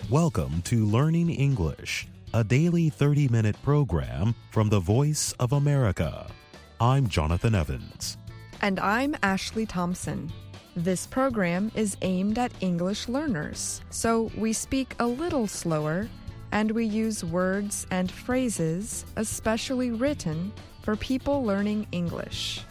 Welcome to Learning English, a daily 30-minute program from the Voice of America. I'm Jonathan Evans. And I'm Ashley Thompson. This program is aimed at English learners, so we speak a little slower and we use words and phrases especially written for people learning English.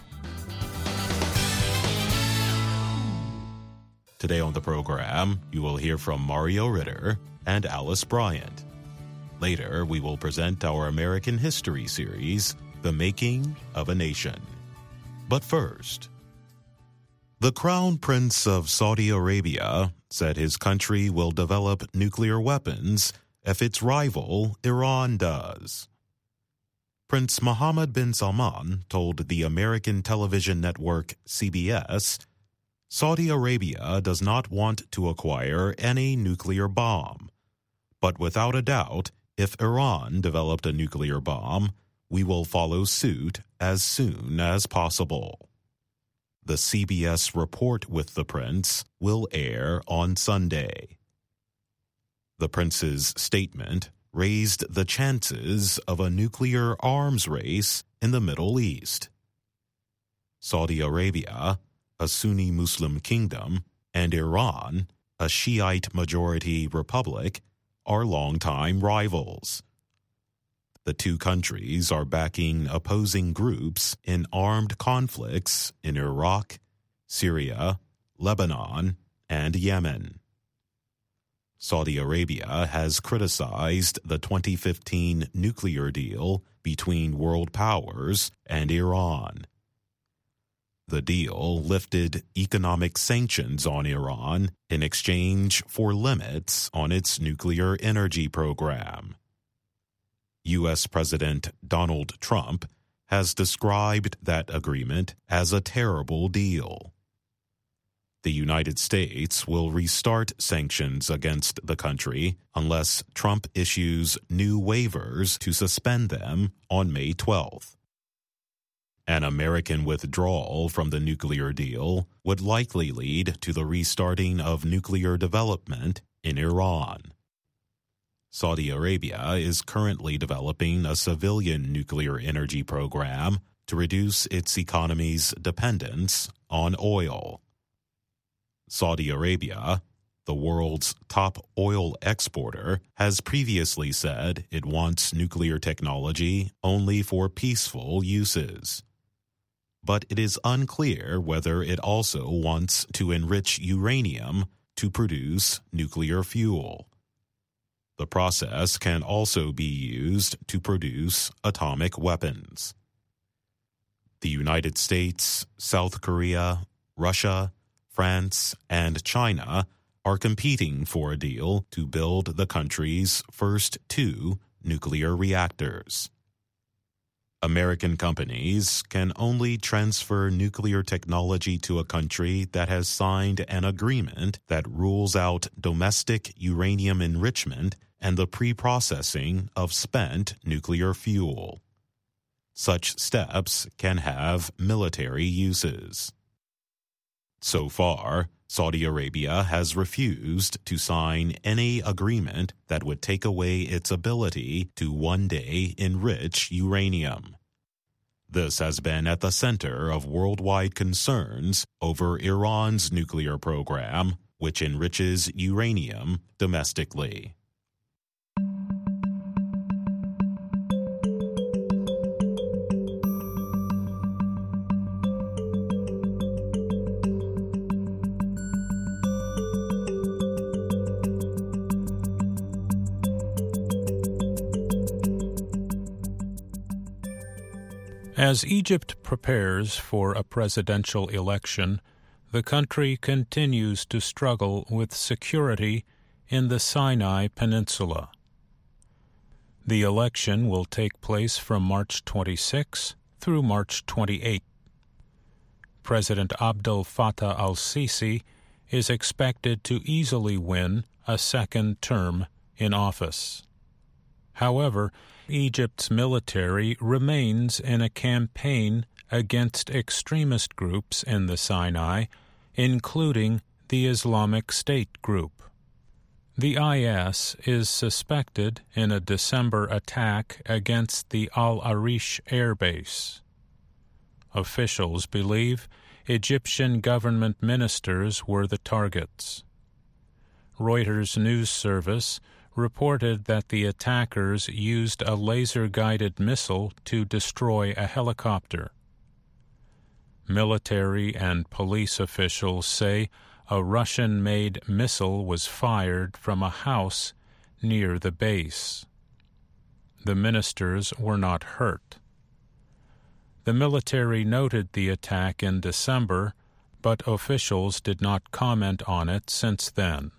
Today on the program, you will hear from Mario Ritter and Alice Bryant. Later, we will present our American history series, The Making of a Nation. But first, the Crown Prince of Saudi Arabia said his country will develop nuclear weapons if its rival, Iran, does. Prince Mohammed bin Salman told the American television network CBS Saudi Arabia does not want to acquire any nuclear bomb. But without a doubt, if Iran developed a nuclear bomb, we will follow suit as soon as possible. The CBS report with the prince will air on Sunday. The prince's statement raised the chances of a nuclear arms race in the Middle East. Saudi Arabia, a Sunni Muslim kingdom, and Iran, a Shiite-majority republic, are longtime rivals. The two countries are backing opposing groups in armed conflicts in Iraq, Syria, Lebanon, and Yemen. Saudi Arabia has criticized the 2015 nuclear deal between world powers and Iran. The deal lifted economic sanctions on Iran in exchange for limits on its nuclear energy program. U.S. President Donald Trump has described that agreement as a terrible deal. The United States will restart sanctions against the country unless Trump issues new waivers to suspend them on May 12th. An American withdrawal from the nuclear deal would likely lead to the restarting of nuclear development in Iran. Saudi Arabia is currently developing a civilian nuclear energy program to reduce its economy's dependence on oil. Saudi Arabia, the world's top oil exporter, has previously said it wants nuclear technology only for peaceful uses. But it is unclear whether it also wants to enrich uranium to produce nuclear fuel. The process can also be used to produce atomic weapons. The United States, South Korea, Russia, France, and China are competing for a deal to build the country's first two nuclear reactors. American companies can only transfer nuclear technology to a country that has signed an agreement that rules out domestic uranium enrichment and the pre-processing of spent nuclear fuel. Such steps can have military uses. So far, Saudi Arabia has refused to sign any agreement that would take away its ability to one day enrich uranium. This has been at the center of worldwide concerns over Iran's nuclear program, which enriches uranium domestically. As Egypt prepares for a presidential election, the country continues to struggle with security in the Sinai Peninsula. The election will take place from March 26 through March 28. President Abdel Fattah al-Sisi is expected to easily win a second term in office. However, Egypt's military remains in a campaign against extremist groups in the Sinai, including the Islamic State group. The IS is suspected in a December attack against the Al Arish air base. Officials believe Egyptian government ministers were the targets. Reuters news service reported that the attackers used a laser-guided missile to destroy a helicopter. Military and police officials say a Russian-made missile was fired from a house near the base. The ministers were not hurt. The military noted the attack in December, but officials did not comment on it since then.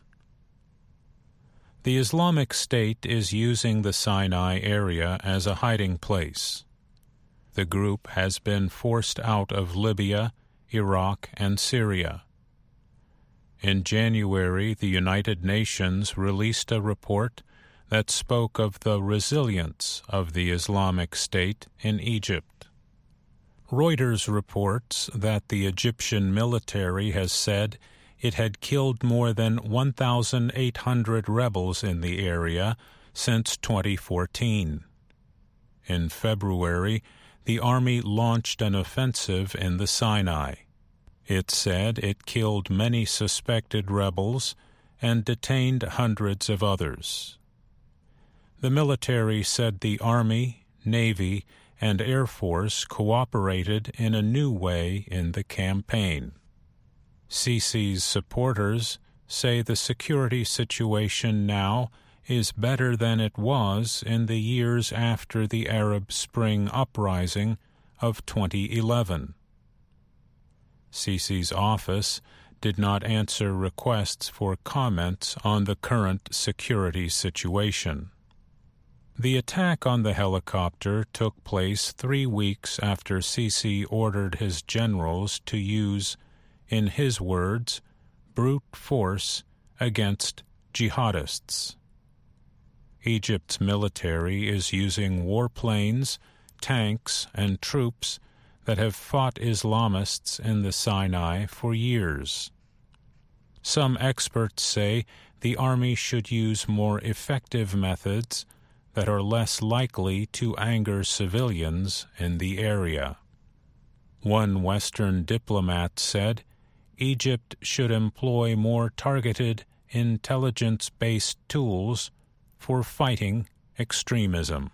The Islamic State is using the Sinai area as a hiding place. The group has been forced out of Libya, Iraq, and Syria. In January, the United Nations released a report that spoke of the resilience of the Islamic State in Egypt. Reuters reports that the Egyptian military has said it had killed more than 1,800 rebels in the area since 2014. In February, the army launched an offensive in the Sinai. It said it killed many suspected rebels and detained hundreds of others. The military said the Army, Navy, and Air Force cooperated in a new way in the campaign. Sisi's supporters say the security situation now is better than it was in the years after the Arab Spring uprising of 2011. Sisi's office did not answer requests for comments on the current security situation. The attack on the helicopter took place 3 weeks after Sisi ordered his generals to use, in his words, brute force against jihadists. Egypt's military is using warplanes, tanks, and troops that have fought Islamists in the Sinai for years. Some experts say the army should use more effective methods that are less likely to anger civilians in the area. One Western diplomat said Egypt should employ more targeted, intelligence-based tools for fighting extremism.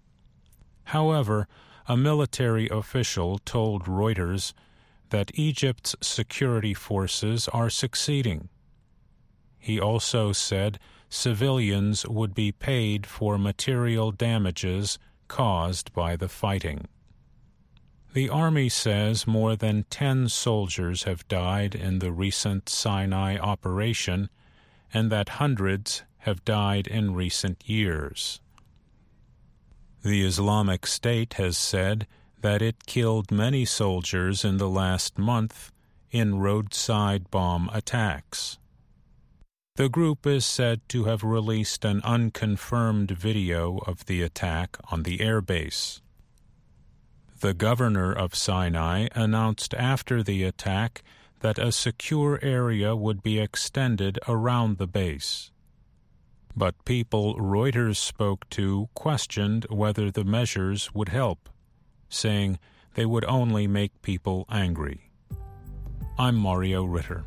However, a military official told Reuters that Egypt's security forces are succeeding. He also said civilians would be paid for material damages caused by the fighting. The Army says more than 10 soldiers have died in the recent Sinai operation and that hundreds have died in recent years. The Islamic State has said that it killed many soldiers in the last month in roadside bomb attacks. The group is said to have released an unconfirmed video of the attack on the airbase. The governor of Sinai announced after the attack that a secure area would be extended around the base. But people Reuters spoke to questioned whether the measures would help, saying they would only make people angry. I'm Mario Ritter.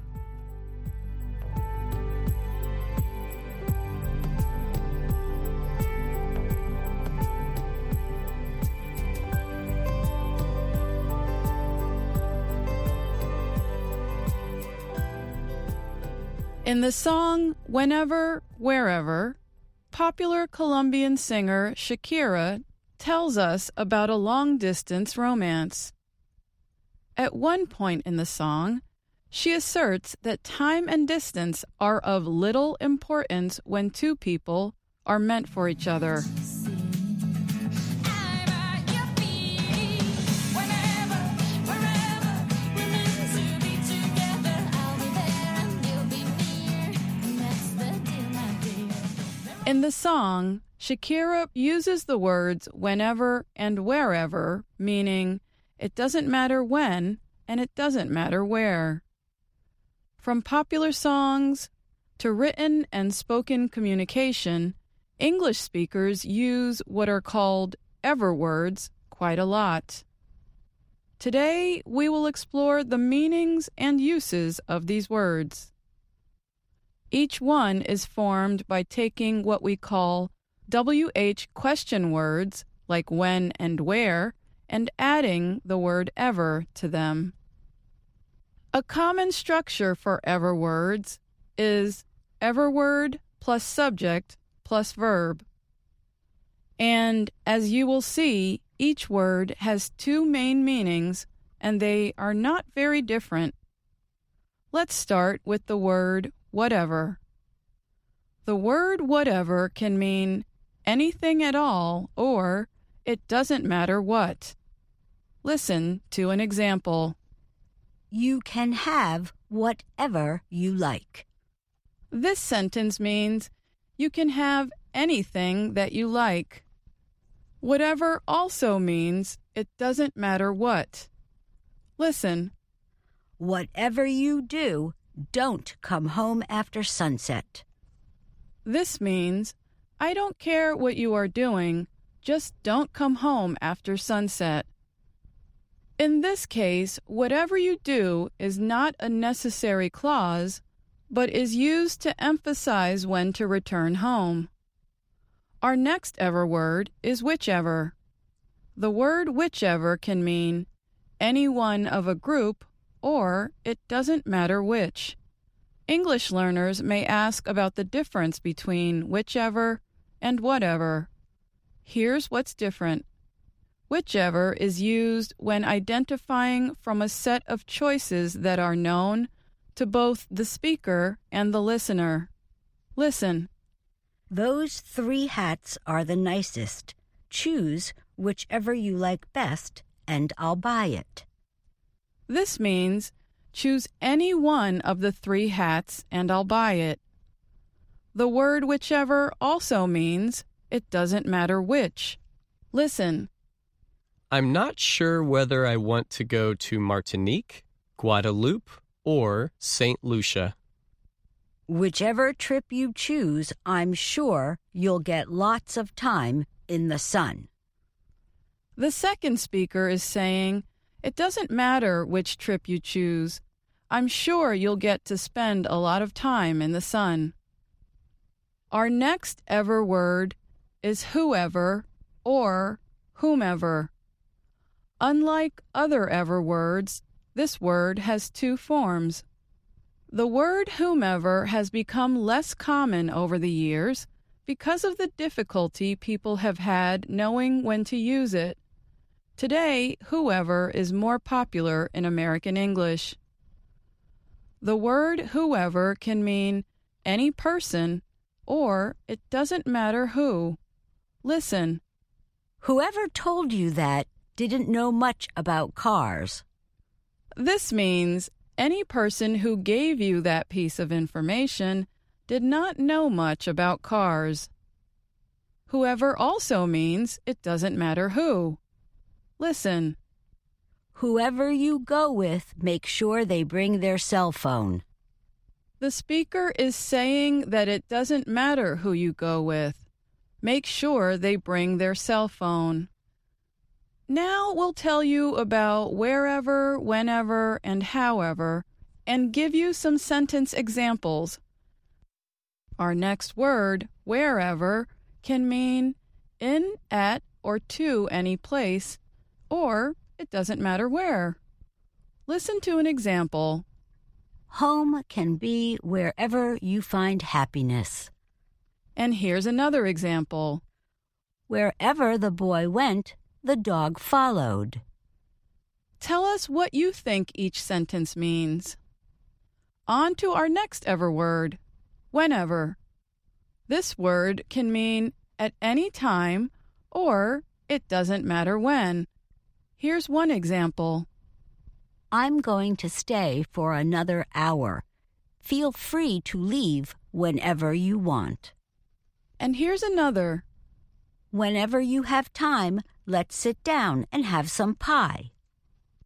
In the song Whenever, Wherever, popular Colombian singer Shakira tells us about a long-distance romance. At one point in the song, she asserts that time and distance are of little importance when two people are meant for each other. In the song, Shakira uses the words whenever and wherever, meaning it doesn't matter when and it doesn't matter where. From popular songs, To written and spoken communication, English speakers use what are called ever words quite a lot. Today, we will explore the meanings and uses of these words. Each one is formed by taking what we call WH question words, like when and where, and adding the word ever to them. A common structure for ever words is ever word plus subject plus verb. And as you will see, each word has two main meanings, and they are not very different. Let's start with the word whatever. The word whatever can mean anything at all, or it doesn't matter what. Listen to an example. You can have whatever you like. This sentence means you can have anything that you like. Whatever also means it doesn't matter what. Listen. Whatever you do, don't come home after sunset. This means I don't care what you are doing, just don't come home after sunset. In this case, whatever you do is not a necessary clause, but is used to emphasize when to return home. Our next ever word is whichever. The word whichever can mean any one of a group, or it doesn't matter which. English learners may ask about the difference between whichever and whatever. Here's what's different. Whichever is used when identifying from a set of choices that are known to both the speaker and the listener. Listen. Those 3 hats are the nicest. Choose whichever you like best, and I'll buy it. This means choose any one of the 3 hats and I'll buy it. The word whichever also means it doesn't matter which. Listen. I'm not sure whether I want to go to Martinique, Guadeloupe, or St. Lucia. Whichever trip you choose, I'm sure you'll get lots of time in the sun. The second speaker is saying, it doesn't matter which trip you choose. I'm sure you'll get to spend a lot of time in the sun. Our next ever word is whoever or whomever. Unlike other ever words, this word has 2 forms. The word whomever has become less common over the years because of the difficulty people have had knowing when to use it. Today, whoever is more popular in American English. The word whoever can mean any person, or it doesn't matter who. Listen. Whoever told you that didn't know much about cars. This means any person who gave you that piece of information did not know much about cars. Whoever also means it doesn't matter who. Listen. Whoever you go with, make sure they bring their cell phone. The speaker is saying that it doesn't matter who you go with. Make sure they bring their cell phone. Now we'll tell you about wherever, whenever, and however, and give you some sentence examples. Our next word, wherever, can mean in, at, or to any place, or it doesn't matter where. Listen to an example. Home can be wherever you find happiness. And here's another example. Wherever the boy went, the dog followed. Tell us what you think each sentence means. On to our next ever word, whenever. This word can mean at any time, or it doesn't matter when. Here's one example. I'm going to stay for another hour. Feel free to leave whenever you want. And here's another. Whenever you have time, let's sit down and have some pie.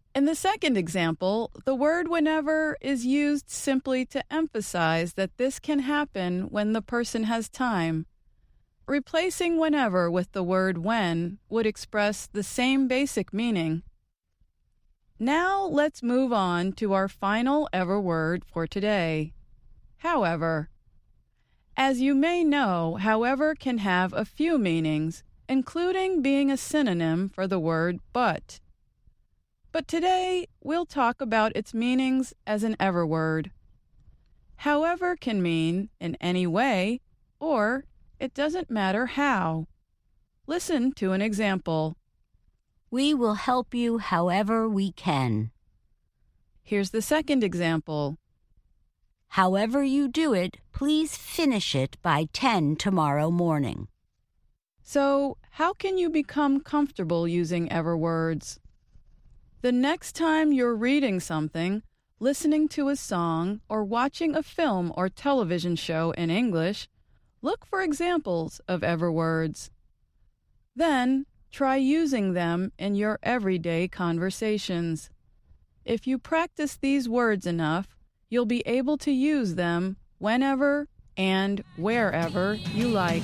In the second example, the word whenever is used simply to emphasize that this can happen when the person has time. Replacing whenever with the word when would express the same basic meaning. Now let's move on to our final ever word for today. However. As you may know, however can have a few meanings, including being a synonym for the word but. But today, we'll talk about its meanings as an ever word. However can mean in any way, or it doesn't matter how. Listen to an example. We will help you however we can. Here's the second example. However you do it, please finish it by 10 tomorrow morning. So, how can you become comfortable using ever words? The next time you're reading something, listening to a song, or watching a film or television show in English, look for examples of ever words. Then, try using them in your everyday conversations. If you practice these words enough, you'll be able to use them whenever and wherever you like.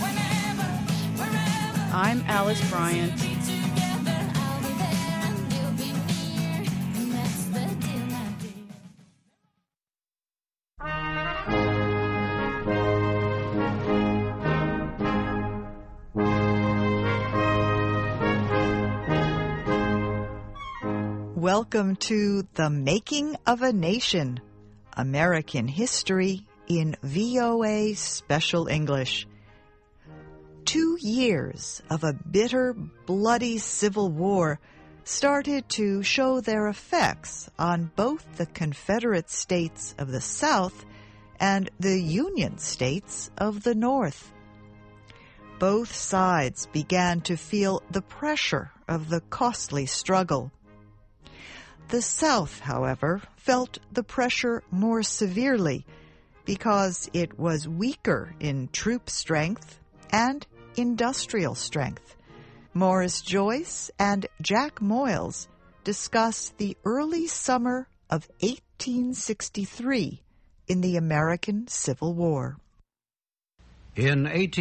I'm Alice Bryant. Welcome to The Making of a Nation, American History in VOA Special English. 2 years of a bitter, bloody civil war started to show their effects on both the Confederate States of the South and the Union States of the North. Both sides began to feel the pressure of the costly struggle. The South, however, felt the pressure more severely because it was weaker in troop strength and industrial strength. Morris Joyce and Jack Moyles discuss the early summer of 1863 in the American Civil War. In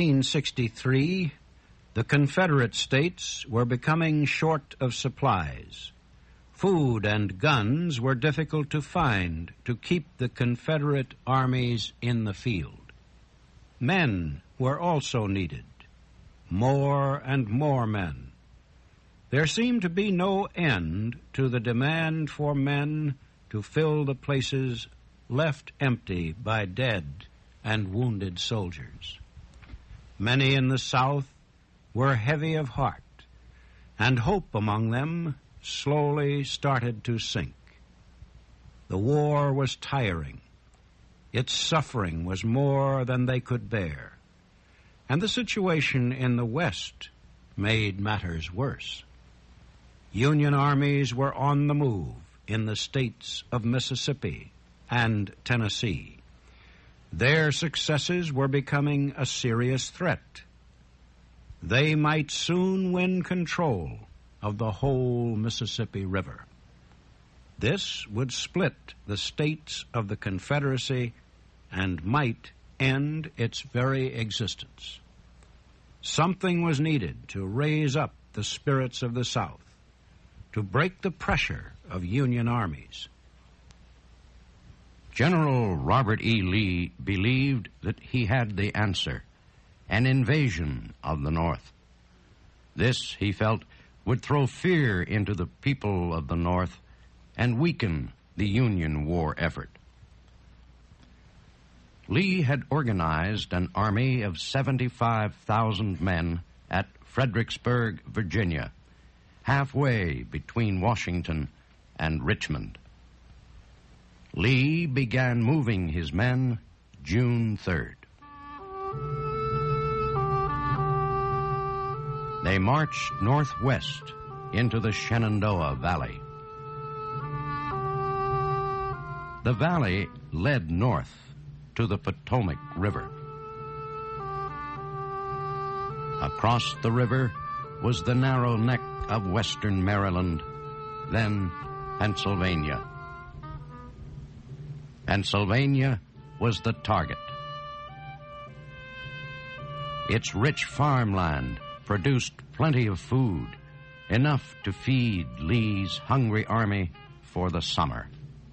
1863, the Confederate States were becoming short of supplies. Food and guns were difficult to find to keep the Confederate armies in the field. Men were also needed, more and more men. There seemed to be no end to the demand for men to fill the places left empty by dead and wounded soldiers. Many in the South were heavy of heart, and hope among them slowly started to sink. The war was tiring. Its suffering was more than they could bear. And the situation in the West made matters worse. Union armies were on the move in the states of Mississippi and Tennessee. Their successes were becoming a serious threat. They might soon win control of the whole Mississippi River. This would split the states of the Confederacy and might end its very existence. Something was needed to raise up the spirits of the South, to break the pressure of Union armies. General Robert E. Lee believed that he had the answer, an invasion of the North. This, he felt, would throw fear into the people of the North and weaken the Union war effort. Lee had organized an army of 75,000 men at Fredericksburg, Virginia, halfway between Washington and Richmond. Lee began moving his men June 3rd. They marched northwest into the Shenandoah Valley. The valley led north to the Potomac River. Across the river was the narrow neck of western Maryland, then Pennsylvania. Pennsylvania was the target. Its rich farmland produced plenty of food, enough to feed Lee's hungry army for the summer.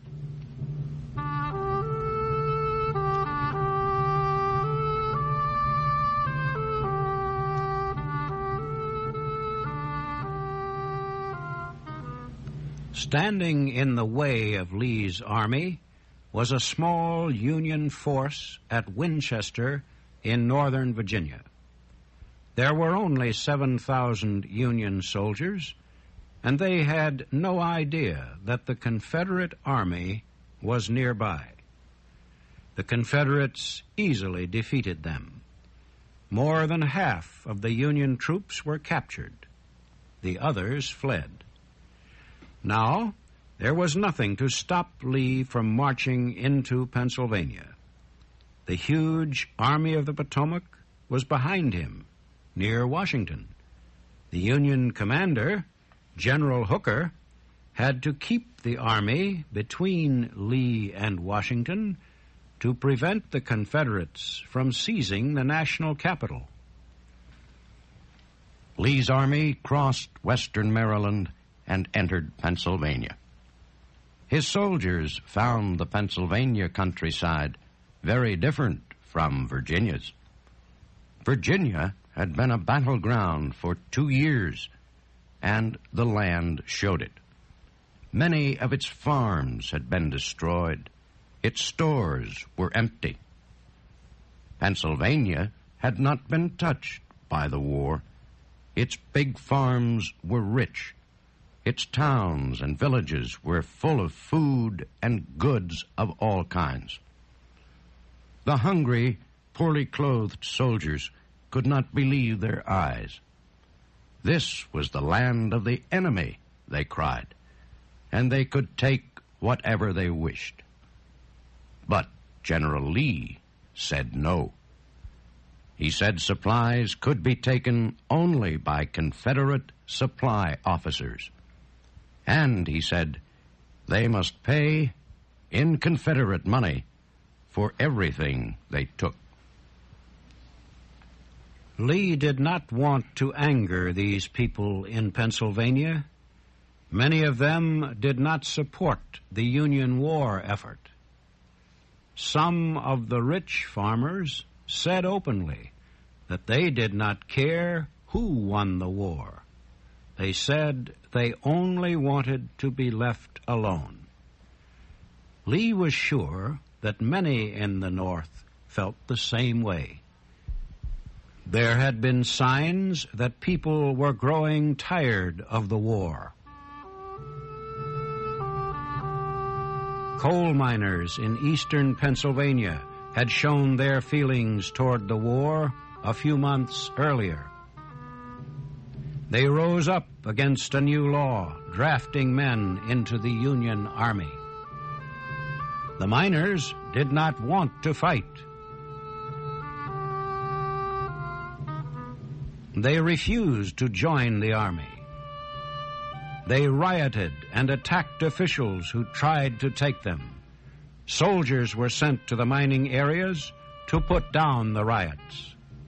Standing in the way of Lee's army was a small Union force at Winchester in northern Virginia. There were only 7,000 Union soldiers, and they had no idea that the Confederate army was nearby. The Confederates easily defeated them. More than half of the Union troops were captured. The others fled. Now, there was nothing to stop Lee from marching into Pennsylvania. The huge Army of the Potomac was behind him, near Washington. The Union commander, General Hooker, had to keep the army between Lee and Washington to prevent the Confederates from seizing the national capital. Lee's army crossed western Maryland and entered Pennsylvania. His soldiers found the Pennsylvania countryside very different from Virginia's. Virginia had been a battleground for 2 years, and the land showed it. Many of its farms had been destroyed. Its stores were empty. Pennsylvania had not been touched by the war. Its big farms were rich. Its towns and villages were full of food and goods of all kinds. The hungry, poorly clothed soldiers could not believe their eyes. This was the land of the enemy, they cried, and they could take whatever they wished. But General Lee said no. He said supplies could be taken only by Confederate supply officers. And, he said, they must pay in Confederate money for everything they took. Lee did not want to anger these people in Pennsylvania. Many of them did not support the Union war effort. Some of the rich farmers said openly that they did not care who won the war. They said they only wanted to be left alone. Lee was sure that many in the North felt the same way. There had been signs that people were growing tired of the war. Coal miners in eastern Pennsylvania had shown their feelings toward the war a few months earlier. They rose up against a new law drafting men into the Union Army. The miners did not want to fight. They refused to join the army. They rioted and attacked officials who tried to take them. Soldiers were sent to the mining areas to put down the riots.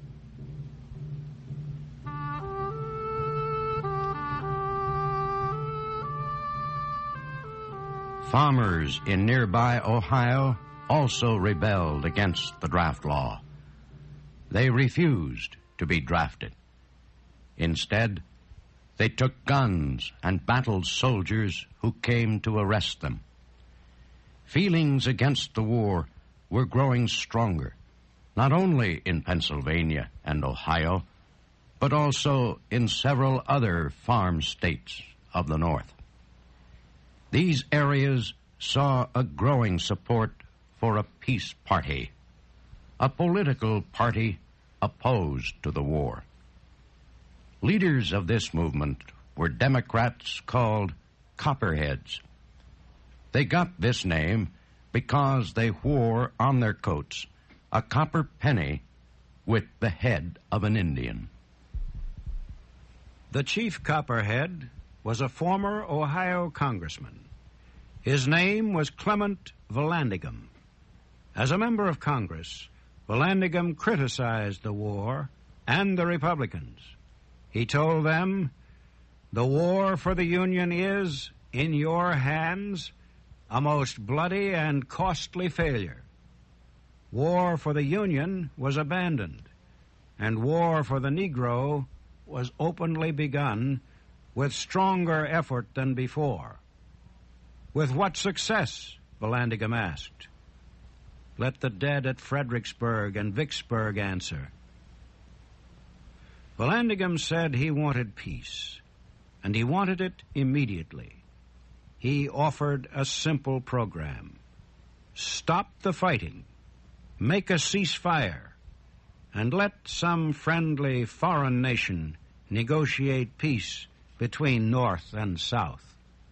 Farmers in nearby Ohio also rebelled against the draft law. They refused to be drafted. Instead, they took guns and battled soldiers who came to arrest them. Feelings against the war were growing stronger, not only in Pennsylvania and Ohio, but also in several other farm states of the North. These areas saw a growing support for a peace party, a political party opposed to the war. Leaders of this movement were Democrats called Copperheads. They got this name because they wore on their coats a copper penny with the head of an Indian. The chief Copperhead was a former Ohio congressman. His name was Clement Vallandigham. As a member of Congress, Vallandigham criticized the war and the Republicans. He told them, "The war for the Union is, in your hands, a most bloody and costly failure. War for the Union was abandoned, and war for the Negro was openly begun with stronger effort than before." With what success? Vallandigham asked. Let the dead at Fredericksburg and Vicksburg answer. Vallandigham said he wanted peace, and he wanted it immediately. He offered a simple program. Stop the fighting, make a ceasefire, and let some friendly foreign nation negotiate peace between North and South.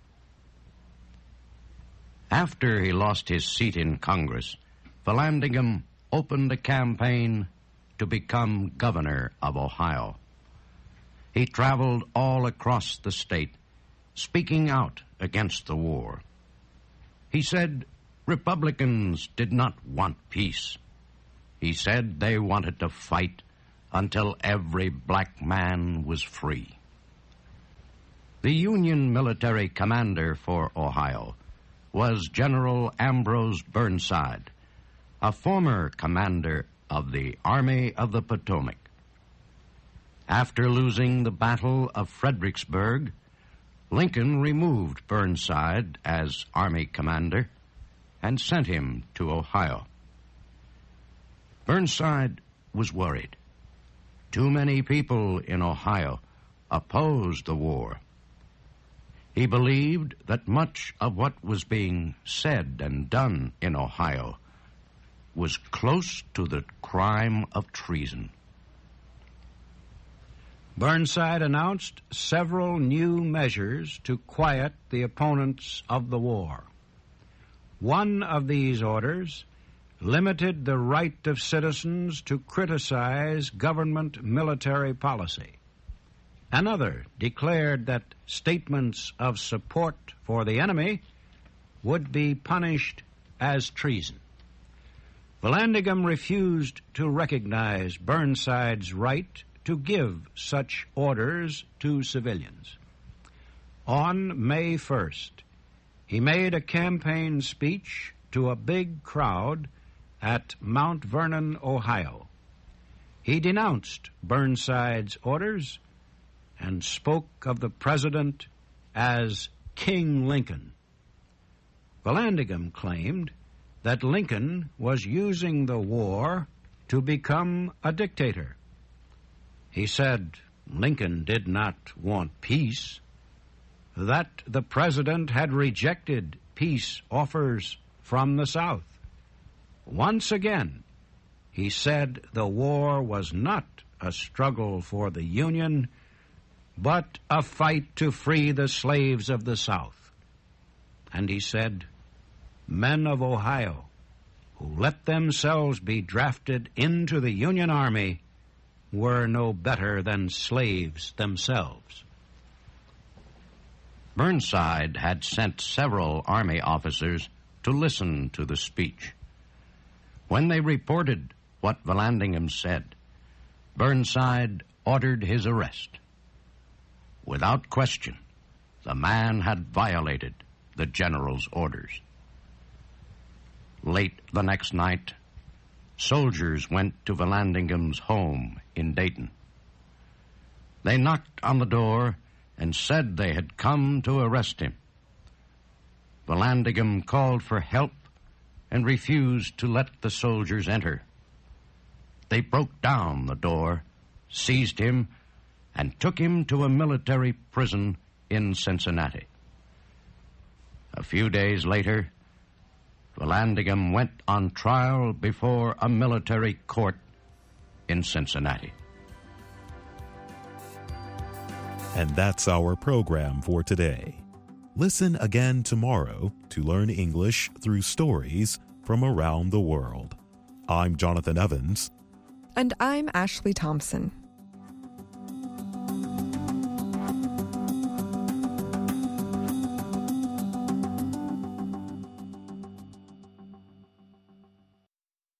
After he lost his seat in Congress, Vallandigham opened a campaign to become governor of Ohio. He traveled all across the state, speaking out against the war. He said Republicans did not want peace. He said they wanted to fight until every black man was free. The Union military commander for Ohio was General Ambrose Burnside, a former commander of the Army of the Potomac. After losing the Battle of Fredericksburg, Lincoln removed Burnside as Army commander and sent him to Ohio. Burnside was worried. Too many people in Ohio opposed the war. He believed that much of what was being said and done in Ohio was close to the crime of treason. Burnside announced several new measures to quiet the opponents of the war. One of these orders limited the right of citizens to criticize government military policy. Another declared that statements of support for the enemy would be punished as treason. Vallandigham refused to recognize Burnside's right to give such orders to civilians. On May 1st, he made a campaign speech to a big crowd at Mount Vernon, Ohio. He denounced Burnside's orders and spoke of the president as King Lincoln. Vallandigham claimed that Lincoln was using the war to become a dictator. He said Lincoln did not want peace, that the president had rejected peace offers from the South. Once again, he said the war was not a struggle for the Union, but a fight to free the slaves of the South. And he said, men of Ohio who let themselves be drafted into the Union Army were no better than slaves themselves. Burnside had sent several Army officers to listen to the speech. When they reported what Vallandigham said, Burnside ordered his arrest. Without question, the man had violated the general's orders. Late the next night, soldiers went to Vallandigham's home in Dayton. They knocked on the door and said they had come to arrest him. Vallandigham called for help and refused to let the soldiers enter. They broke down the door, seized him, and took him to a military prison in Cincinnati. A few days later, Vallandigham went on trial before a military court in Cincinnati. And that's our program for today. Listen again tomorrow to learn English through stories from around the world. I'm Jonathan Evans. And I'm Ashley Thompson.